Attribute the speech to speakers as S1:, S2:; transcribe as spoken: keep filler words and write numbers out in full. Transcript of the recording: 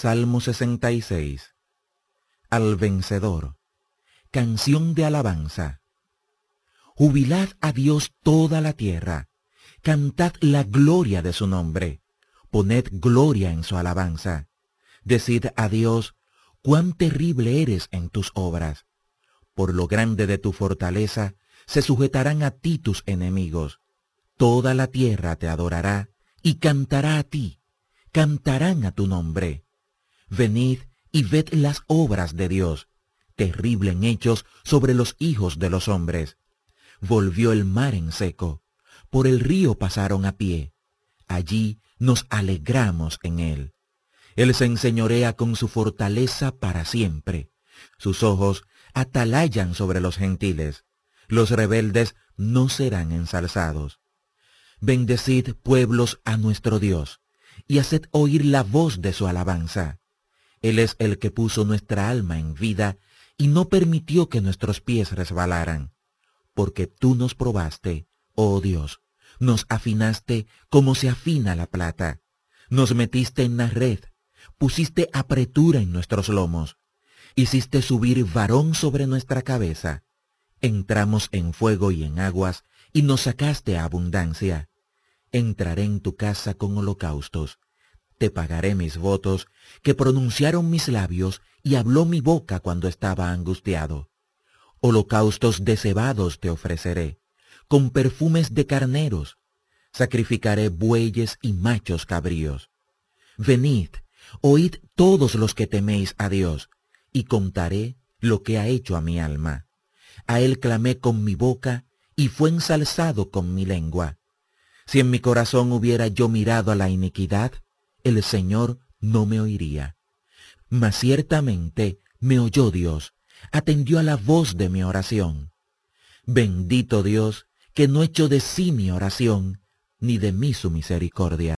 S1: Salmo sesenta y seis. Al vencedor. Canción de alabanza. Jubilad a Dios toda la tierra. Cantad la gloria de su nombre. Poned gloria en su alabanza. Decid a Dios, cuán terrible eres en tus obras. Por lo grande de tu fortaleza, se sujetarán a ti tus enemigos. Toda la tierra te adorará y cantará a ti. Cantarán a tu nombre. Venid y ved las obras de Dios, terrible en hechos sobre los hijos de los hombres. Volvió el mar en seco, por el río pasaron a pie. Allí nos alegramos en él. Él se enseñorea con su fortaleza para siempre. Sus ojos atalayan sobre los gentiles. Los rebeldes no serán ensalzados. Bendecid, pueblos, a nuestro Dios, y haced oír la voz de su alabanza. Él es el que puso nuestra alma en vida y no permitió que nuestros pies resbalaran. Porque tú nos probaste, oh Dios, nos afinaste como se afina la plata. Nos metiste en la red, pusiste apretura en nuestros lomos. Hiciste subir varón sobre nuestra cabeza. Entramos en fuego y en aguas, y nos sacaste a abundancia. Entraré en tu casa con holocaustos. Te pagaré mis votos, que pronunciaron mis labios, y habló mi boca cuando estaba angustiado. Holocaustos de cebados te ofreceré, con perfumes de carneros. Sacrificaré bueyes y machos cabríos. Venid, oíd todos los que teméis a Dios, y contaré lo que ha hecho a mi alma. A él clamé con mi boca, y fue ensalzado con mi lengua. Si en mi corazón hubiera yo mirado a la iniquidad, el Señor no me oiría. Mas ciertamente me oyó Dios, atendió a la voz de mi oración. Bendito Dios, que no echó de sí mi oración, ni de mí su misericordia.